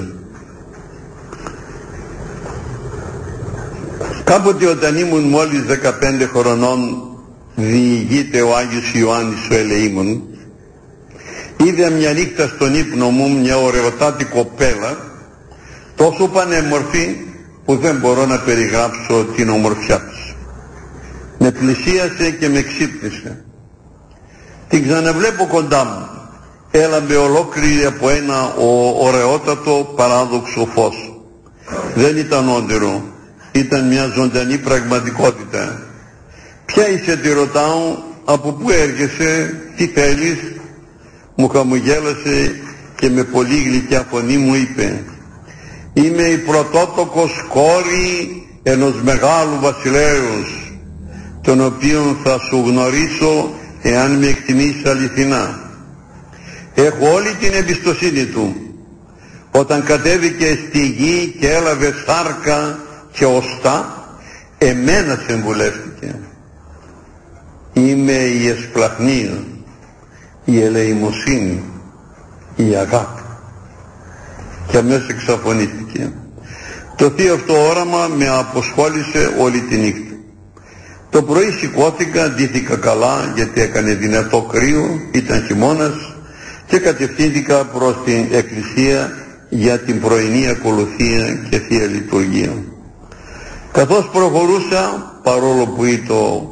Κάποτε όταν ήμουν μόλις 15 χρονών, διηγείται ο Άγιος Ιωάννης ο ελεήμων, είδα μια νύχτα στον ύπνο μου μια ωραιοτάτη κοπέλα, τόσο πανέμορφη που δεν μπορώ να περιγράψω την ομορφιά της. Με πλησίασε και με ξύπνησε. Την ξαναβλέπω κοντά μου. Έλαμπε ολόκληρη από ένα ωραιότατο παράδοξο φως. Δεν ήταν όνειρο, ήταν μια ζωντανή πραγματικότητα. Ποια είσαι, τη ρωτάω, από πού έρχεσαι, τι θέλεις? Μου χαμογέλασε και με πολύ γλυκιά φωνή μου είπε, είμαι η πρωτότοκος κόρη ενός μεγάλου βασιλέως, τον οποίον θα σου γνωρίσω εάν με εκτιμείς αληθινά. Έχω όλη την εμπιστοσύνη του. Όταν κατέβηκε στη γη και έλαβε σάρκα και οστά, εμένα συμβουλεύτηκε. Είμαι η εσπλαχνία, η ελεημοσύνη, η αγάπη. Και αμέσως εξαφανίστηκε. Το θείο αυτό όραμα με αποσχόλησε όλη τη νύχτα. Το πρωί σηκώθηκα, ντύθηκα καλά γιατί έκανε δυνατό κρύο, ήταν χειμώνας, και κατευθύνθηκα προς την εκκλησία για την πρωινή ακολουθία και θεία λειτουργία. Καθώς προχωρούσα, παρόλο που ήταν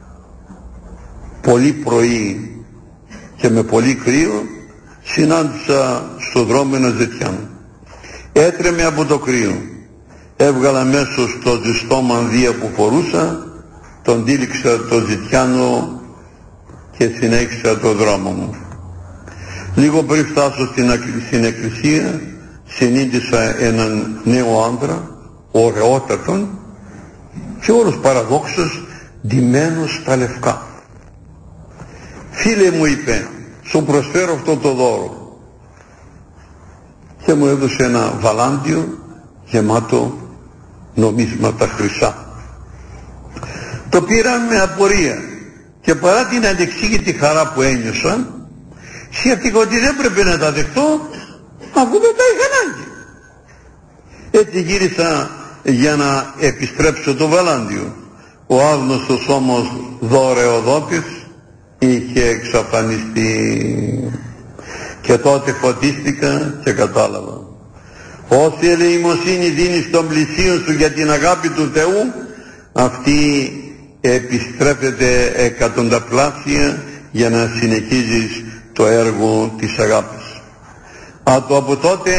πολύ πρωί και με πολύ κρύο, συνάντησα στο δρόμο ένα ζητιάνο. Έτρεμε από το κρύο. Έβγαλα αμέσως το ζεστό μανδύα που φορούσα, τον τύλιξα το ζητιάνο και συνέχισα το δρόμο μου. Λίγο πριν φτάσω στην εκκλησία, συνείδησα έναν νέο άντρα, ωραιότατον και όλος παραδόξως ντυμένος στα λευκά. Φίλε, μου είπε, σου προσφέρω αυτό το δώρο, και μου έδωσε ένα βαλάντιο γεμάτο νομίσματα χρυσά. Το πήρα με απορία και παρά την ανεξήγητη χαρά που ένιωσα, σκέφτηκα ότι δεν πρέπει να τα δεχτώ αφού δεν τα είχα ανάγκη. Έτσι γύρισα για να επιστρέψω το βαλάντιο. Ο άγνωστος όμως δωρεοδότης είχε εξαφανιστεί. Και τότε φωτίστηκα και κατάλαβα. Όση ελεημοσύνη δίνει στον πλησίον σου για την αγάπη του Θεού, αυτή επιστρέφεται εκατονταπλάσια για να συνεχίζεις το έργο της αγάπης. Από τότε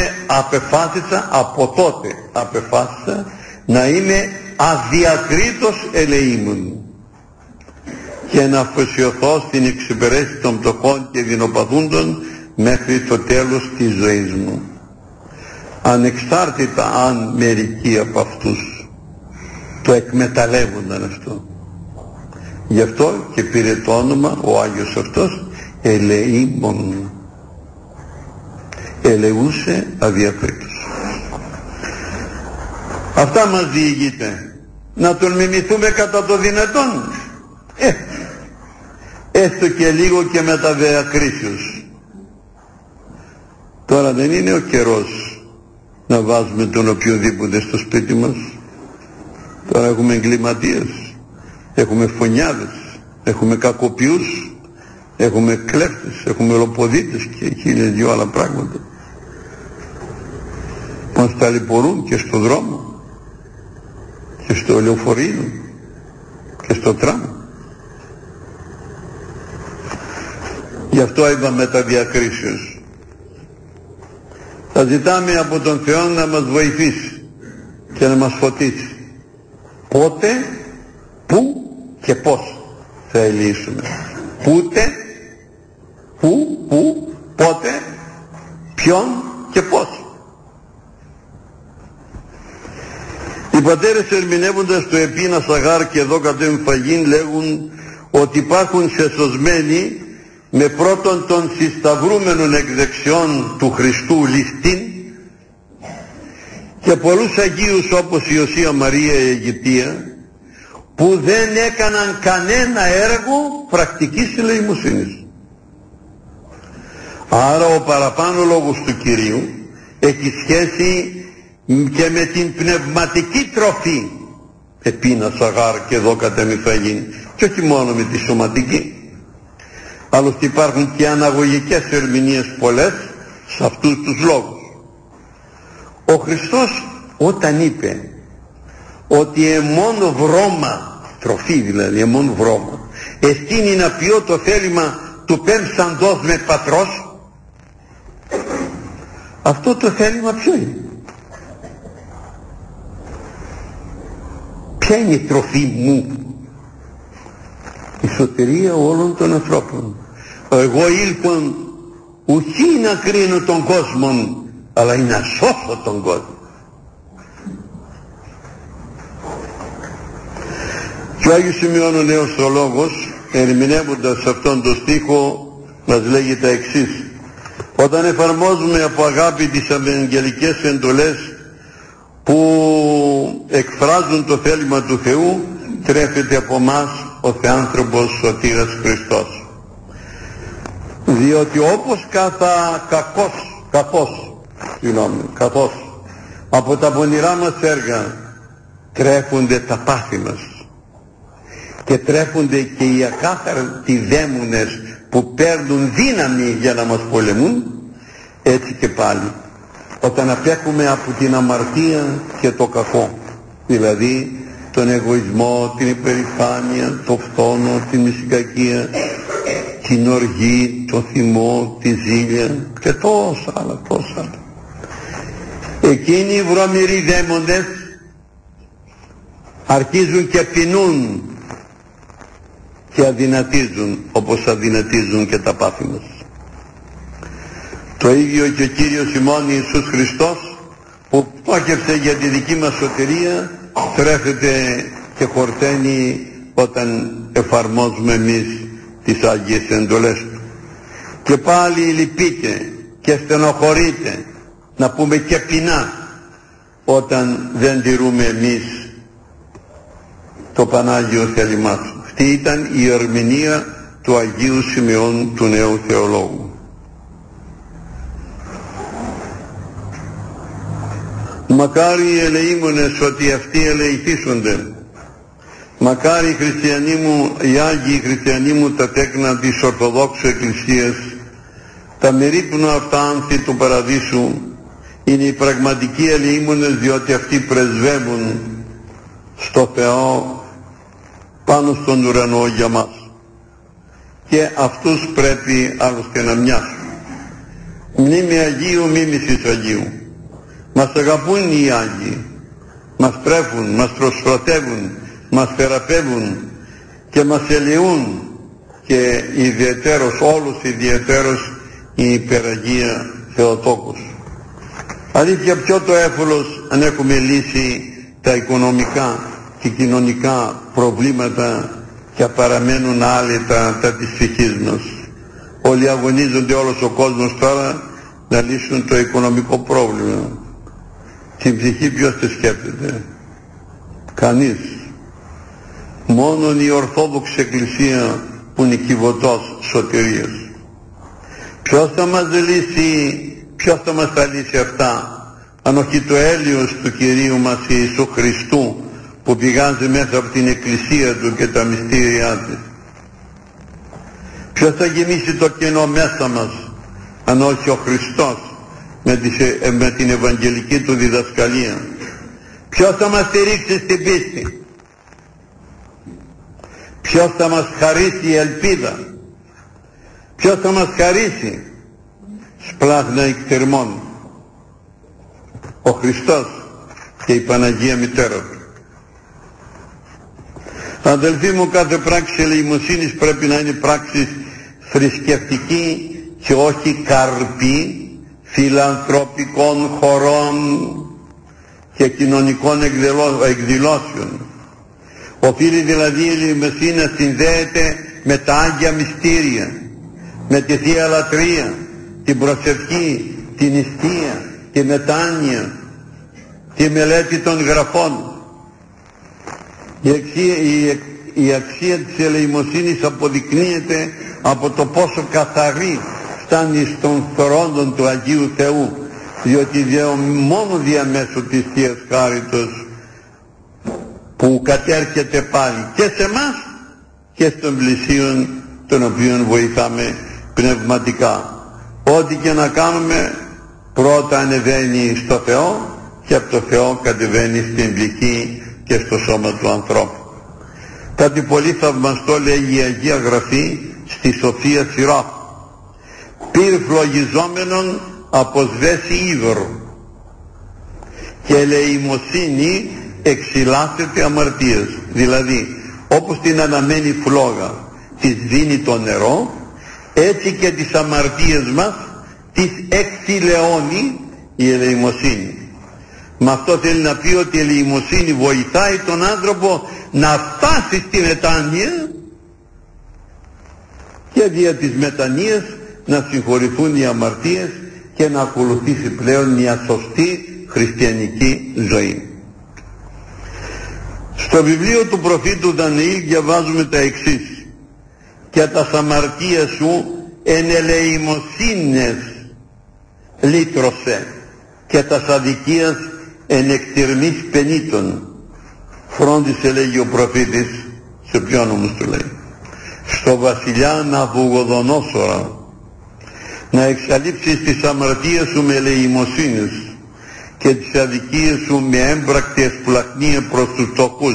απεφάσισα να είμαι αδιακρίτως ελεήμων και να αφοσιωθώ στην εξυπηρέτηση των πτωχών και δεινοπαθούντων μέχρι το τέλος της ζωής μου, ανεξάρτητα αν μερικοί από αυτούς το εκμεταλλεύονταν αυτό. Γι' αυτό και πήρε το όνομα ο Άγιος αυτός Ελεήμων. Ελεούσε αδιαφρήτως. Αυτά μας διηγείται. Να τον μιμηθούμε κατά το δυνατόν, έστω και λίγο και με τα διακρίσεως. Τώρα δεν είναι ο καιρός να βάζουμε τον οποιοδήποτε στο σπίτι μας. Τώρα έχουμε εγκληματίες, έχουμε φωνιάδες, έχουμε κακοποιούς, έχουμε κλέφτες, έχουμε ολοποδίτες και χίλιες δυο άλλα πράγματα. Μας ταλαιπωρούν και στο δρόμο και στο λεωφορείο και στο τραμ. Γι' αυτό είπαμε τα διακρίσεως. Θα ζητάμε από τον Θεό να μας βοηθήσει και να μας φωτίσει. Πότε, πού και πώς θα ελεήσουμε. Πότε, πού, πότε, ποιον και πώς. Οι πατέρες ερμηνεύοντας το επίνα Σαγάρ και εδώ κατέμ φαγήν λέγουν ότι υπάρχουν σεσωσμένοι με πρώτον των συσταυρούμενων εκ δεξιών του Χριστού ληστήν και πολλούς Αγίους όπως η Ιωσία Μαρία η Αιγυπτία που δεν έκαναν κανένα έργο πρακτικής ελεημοσύνης. Άρα ο παραπάνω λόγος του Κυρίου έχει σχέση και με την πνευματική τροφή επίνα Σαγάρ και εδώ κατεμιφαγήν και όχι μόνο με τη σωματική. Άλλωστε υπάρχουν και αναγωγικές ερμηνείες πολλές σε αυτούς τους λόγους. Ο Χριστός όταν είπε ότι εμόν βρώμα, τροφή δηλαδή, εμόν βρώμα, εστίνει να πιω το θέλημα του πέμψαντος με πατρός, αυτό το θέλημα ποιο είναι? Ποια είναι η τροφή μου? Η σωτηρία όλων των ανθρώπων. Εγώ ήλθον ουχή να κρίνω τον κόσμο, αλλά είναι να σώσω τον κόσμο. Και ο Άγιος Σημειών ο Νέος Θεολόγος, ερμηνεύοντας αυτόν τον στίχο, μας λέγει τα εξής: όταν εφαρμόζουμε από αγάπη τις ευαγγελικές εντολές που εκφράζουν το θέλημα του Θεού, τρέφεται από μας ο Θεάνθρωπος Σωτήρας Χριστός. Διότι όπως καθώς από τα πονηρά μας έργα τρέφονται τα πάθη μας και τρέφονται και οι ακάθαρτοι δαίμονες που παίρνουν δύναμη για να μας πολεμούν, έτσι και πάλι όταν απέχουμε από την αμαρτία και το κακό, δηλαδή τον εγωισμό, την υπερηφάνεια, το φθόνο, την μυσικακία, την οργή, το θυμό, τη ζήλια και τόσα άλλα. Εκείνοι οι βρωμηροί δαίμονες αρχίζουν και πεινούν και αδυνατίζουν όπως αδυνατίζουν και τα πάθη μας. Το ίδιο και ο Κύριος ημών Ιησούς Χριστός που πτώχευσε για τη δική μας σωτηρία τρέφεται και χορταίνει όταν εφαρμόζουμε εμείς τις Άγιες εντολές του. Και πάλι λυπείται και στενοχωρείται, να πούμε και πεινά, όταν δεν τηρούμε εμείς το Πανάγιο θέλημά του. Αυτή ήταν η ερμηνεία του Αγίου Σημειών του Νέου Θεολόγου. Μακάρι οι ελεήμονες ότι αυτοί ελεηθήσονται. Μακάρι οι χριστιανοί μου, οι Άγιοι χριστιανοί μου, τα τέκνα της Ορθοδόξου Εκκλησίας, τα μερίπνο αυτά άνθη του Παραδείσου, είναι οι πραγματικοί ελεήμονες, διότι αυτοί πρεσβεύουν στο Θεό πάνω στον ουρανό για μας. Και αυτούς πρέπει άλλωστε να μοιάσουν. Μνήμη Αγίου, μίμησης Αγίου. Μας αγαπούν οι Άγιοι, μας τρέφουν, μας προσφρατεύουν, μας θεραπεύουν και μας ελεούν, και ιδιαιτέρως, όλους ιδιαιτέρως η Υπεραγία Θεοτόκος. Αλήθεια, πιο το εύκολος αν έχουμε λύσει τα οικονομικά και κοινωνικά προβλήματα και παραμένουν άλυτα τα της ψυχής μας. Όλοι αγωνίζονται, όλος ο κόσμος τώρα, να λύσουν το οικονομικό πρόβλημα. Την ψυχή ποιος τη σκέφτεται? Κανείς. Μόνον η Ορθόδοξη Εκκλησία που είναι κυβωτός σωτηρίας. Ποιος θα μας λύσει, ποιος θα μας τα λύσει αυτά, αν όχι το έλεος του Κυρίου μας Ιησού Χριστού, που πηγάζει μέσα από την Εκκλησία Του και τα μυστήριά της? Ποιος θα γεμίσει το κενό μέσα μας, αν όχι ο Χριστός με την Ευαγγελική Του διδασκαλία? Ποιος θα μας στηρίξει στην πίστη? Ποιος θα μας χαρίσει ελπίδα? Ποιος θα μας χαρίσει σπλάχνα εκτερμών? Ο Χριστός και η Παναγία Μητέρα Του. Αδελφοί μου, κάθε πράξη ελεημοσύνης πρέπει να είναι πράξη θρησκευτική και όχι καρπή φιλανθρωπικών χωρών και κοινωνικών εκδηλώσεων. Οφείλει δηλαδή η ελεημοσύνη να συνδέεται με τα Άγια Μυστήρια, με τη Θεία Λατρεία, την προσευχή, την νηστεία, τη μετάνοια, τη μελέτη των γραφών. Η αξία της ελεημοσύνης αποδεικνύεται από το πόσο καθαρή φτάνει στον θρόνο του Αγίου Θεού, διότι μόνο διαμέσου της Θείας Χάριτος που κατέρχεται πάλι και σε εμάς και στον πλησίον τον οποίον βοηθάμε πνευματικά. Ό,τι και να κάνουμε πρώτα ανεβαίνει στο Θεό και από το Θεό κατεβαίνει στην ψυχή και στο σώμα του ανθρώπου. Κάτι πολύ θαυμαστό λέγει η Αγία Γραφή στη Σοφία Συρά: πυρ φλογιζόμενον αποσβέσει ύδωρο και ελεημοσύνη εξυλάσσεται αμαρτίας. Δηλαδή όπως την αναμένη φλόγα της δίνει το νερό, έτσι και τις αμαρτίες μας τις εξηλαιώνει η ελεημοσύνη. Με αυτό θέλει να πει ότι η ελεημοσύνη βοηθάει τον άνθρωπο να φτάσει στη μετάνοια και δια της μετανοίας να συγχωρηθούν οι αμαρτίες και να ακολουθήσει πλέον μια σωστή χριστιανική ζωή. Στο βιβλίο του προφήτου Δανιήλ διαβάζουμε τα εξής: και τα αμαρτίας σου εν ελεημοσύνες λύτρωσε και τα αδικίας εν εκτιρμής πενήτων. Φρόντισε, λέγει ο προφήτης, σε ποιον όμως του λέει? Στο βασιλιά Ναβουγοδονόσορα, να εξαλείψεις τις αμαρτίες σου με ελεημοσύνες και τις αδικίες σου με έμπρακτη εσπλαχνία προς τους φτωχούς.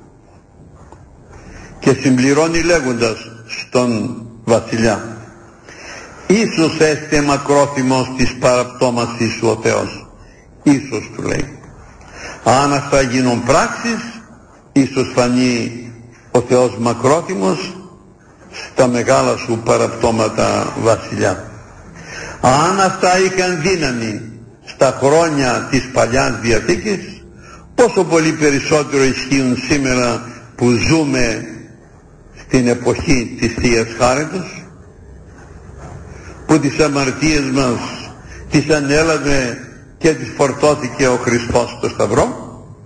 Και συμπληρώνει λέγοντας στον βασιλιά: ίσως έστε μακρόθυμος της παραπτώμασης σου ο Θεός. Ίσως, του λέει. Αν αυτά γίνουν πράξεις, ίσως φανεί ο Θεός μακρόθυμος στα μεγάλα σου παραπτώματα, βασιλιά. Αν αυτά είχαν δύναμη στα χρόνια της Παλιάς Διαθήκης, πόσο πολύ περισσότερο ισχύουν σήμερα που ζούμε στην εποχή της Θείας Χάριτος, που τις αμαρτίες μας τις ανέλαβε και τις φορτώθηκε ο Χριστός στο Σταυρό.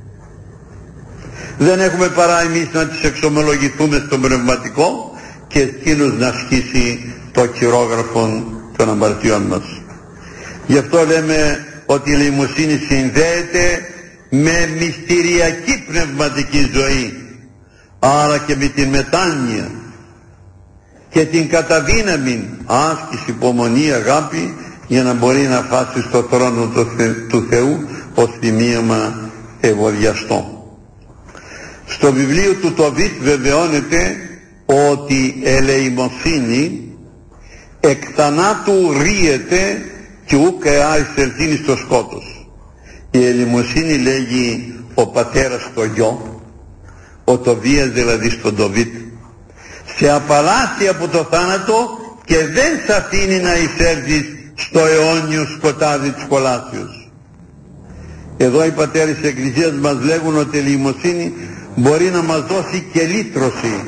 Δεν έχουμε παρά εμείς να τις εξομολογηθούμε στον πνευματικό και εκείνος να ασκήσει το χειρόγραφο των αμαρτιών μας. Γι' αυτό λέμε ότι η ελεημοσύνη συνδέεται με μυστηριακή πνευματική ζωή, άρα και με την μετάνοια και την καταδύναμη άσκηση, υπομονή, αγάπη, για να μπορεί να φτάσει στο θρόνο του Θεού ως θυμίαμα ευωδιαστό. Στο βιβλίο του Τοβίτ βεβαιώνεται ότι ελεημοσύνη εκ θανάτου ρίεται και ούκ εισελθύνει στο σκότος. Η ελεημοσύνη, λέγει ο πατέρας στο γιο, ο Τοβίας δηλαδή στον Τοβίτ, σε απαλλάσσει από το θάνατο και δεν σε αφήνει να εισέλθεις στο αιώνιο σκοτάδι της κολάσεως. Εδώ οι πατέρες της Εκκλησίας μας λέγουν ότι η ελεημοσύνη μπορεί να μας δώσει και λύτρωση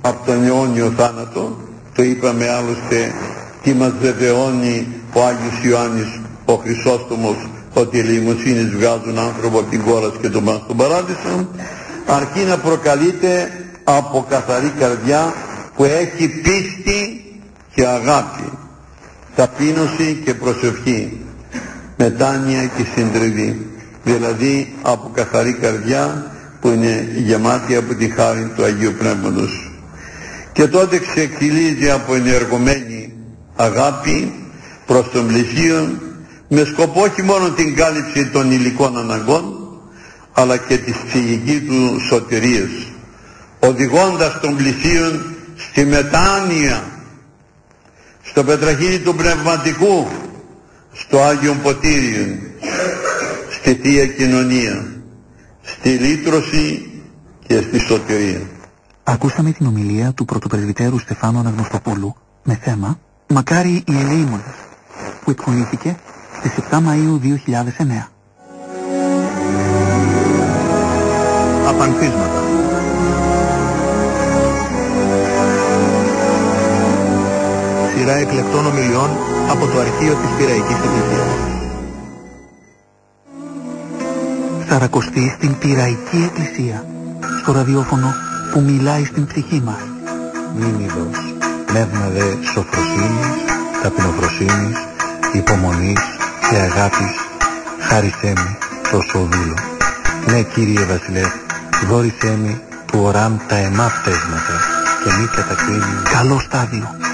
από τον αιώνιο θάνατο. Το είπαμε άλλωστε τι μας βεβαιώνει ο Άγιος Ιωάννης ο Χρυσόστομος, ότι οι ελεημοσύνες βγάζουν άνθρωπο από την κόλαση και τον πάνε στον παράδεισο, αρκεί να προκαλείται από καθαρή καρδιά που έχει πίστη και αγάπη, ταπείνωση και προσευχή, μετάνοια και συντριβή, δηλαδή από καθαρή καρδιά που είναι γεμάτη από τη χάρη του Αγίου Πνεύματος. Και τότε ξεκυλίζει από ενεργομένη αγάπη προς τον πλησίον, με σκοπό όχι μόνο την κάλυψη των υλικών αναγκών, αλλά και της ψυχικής του σωτηρίας, οδηγώντας τον πλησίον στη μετάνοια, στο πετραχύλι του πνευματικού, στο Άγιον Ποτήριον, στη Θεία Κοινωνία, στη λύτρωση και στη σωτηρία. Ακούσαμε την ομιλία του πρωτοπρεσβυτέρου Στεφάνου Αναγνωστοπούλου με θέμα «Μακάρι οι ελεήμονες», που εκφωνήθηκε στις 7 Μαΐου 2009. Απανθίσματα. Σειρά εκλεκτών ομιλιών από το αρχείο της Πειραϊκής Εκκλησίας. Σαρακοστή στην Πειραϊκή Εκκλησία, στο ραδιόφωνο που μιλάει στην ψυχή μας. Μήνυδος, πνεύμα δε σοφροσύνης, ταπεινοφροσύνης, υπομονής και αγάπης, χάρισέ με τόσο δούλο. Ναι, Κύριε Βασιλεύ, δόρισέ με του οράμ τα εμά πτέσματα και μη κατακρίνει. Καλό στάδιο.